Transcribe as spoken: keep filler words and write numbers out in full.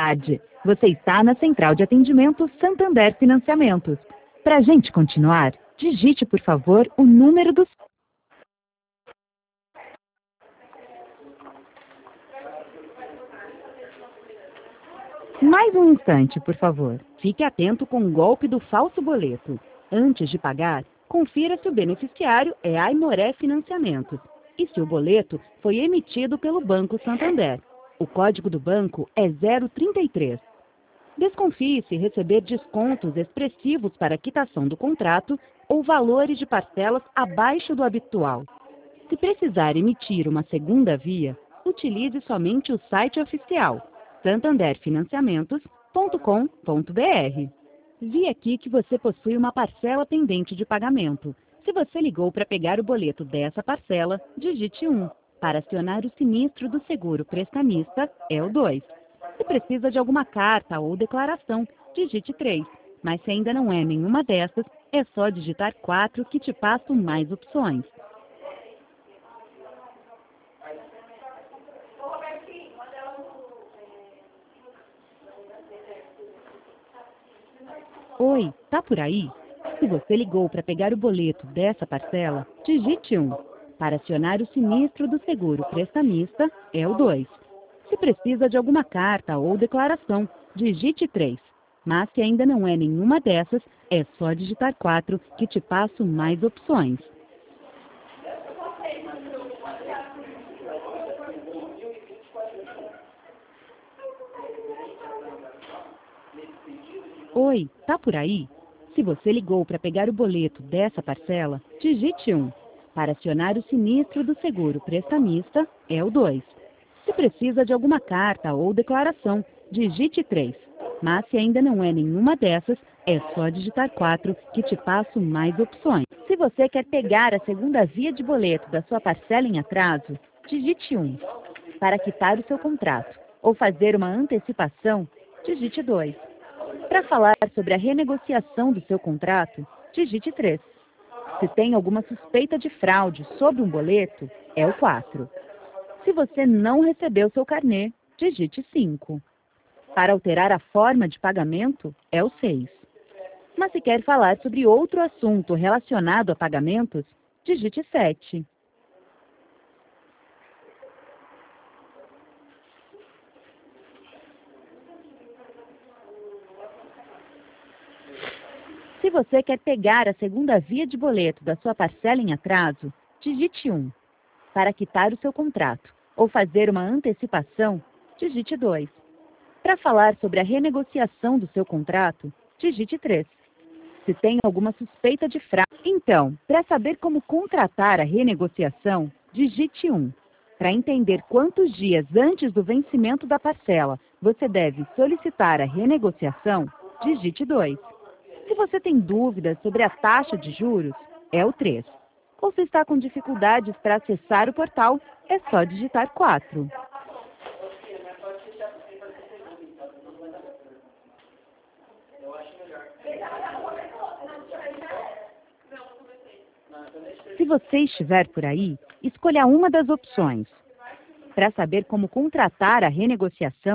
tarde. Você está na Central de Atendimento Santander Financiamentos. Para a gente continuar, digite, por favor, o número do... Mais um instante, por favor. Fique atento com o golpe do falso boleto. Antes de pagar, confira se o beneficiário é Aimoré Financiamentos e se o boleto foi emitido pelo Banco Santander. O código do banco é zero trinta e três. Desconfie se receber descontos expressivos para quitação do contrato ou valores de parcelas abaixo do habitual. Se precisar emitir uma segunda via, utilize somente o site oficial santander financiamentos ponto com ponto br. Vi aqui que você possui uma parcela pendente de pagamento. Se você ligou para pegar o boleto dessa parcela, digite um. Para acionar o sinistro do seguro prestamista, é o dois. Se precisa de alguma carta ou declaração, digite três. Mas se ainda não é nenhuma dessas, é só digitar quatro que te passo mais opções. Oi, tá por aí? Se você ligou para pegar o boleto dessa parcela, digite um. Para acionar o sinistro do seguro prestamista, é o dois. Se precisa de alguma carta ou declaração, digite três. Mas se ainda não é nenhuma dessas, é só digitar quatro que te passo mais opções. Oi, tá por aí? Se você ligou para pegar o boleto dessa parcela, digite um. Para acionar o sinistro do seguro prestamista, é o dois. Se precisa de alguma carta ou declaração, digite três. Mas se ainda não é nenhuma dessas, é só digitar quatro que te passo mais opções. Se você quer pegar a segunda via de boleto da sua parcela em atraso, digite um. Para quitar o seu contrato ou fazer uma antecipação, digite dois. Para falar sobre a renegociação do seu contrato, digite três. Se tem alguma suspeita de fraude sobre um boleto, é o quatro. Se você não recebeu seu carnê, digite cinco. Para alterar a forma de pagamento, é o seis. Mas se quer falar sobre outro assunto relacionado a pagamentos, digite sete. Se você quer pegar a segunda via de boleto da sua parcela em atraso, digite um. Para quitar o seu contrato ou fazer uma antecipação, digite dois. Para falar sobre a renegociação do seu contrato, digite três. Se tem alguma suspeita de fraude, então, para saber como contratar a renegociação, digite um. Para entender quantos dias antes do vencimento da parcela você deve solicitar a renegociação, digite dois. Se você tem dúvidas sobre a taxa de juros, é o três. Ou se está com dificuldades para acessar o portal, é só digitar quatro. Se você estiver por aí, escolha uma das opções. Para saber como contratar a renegociação,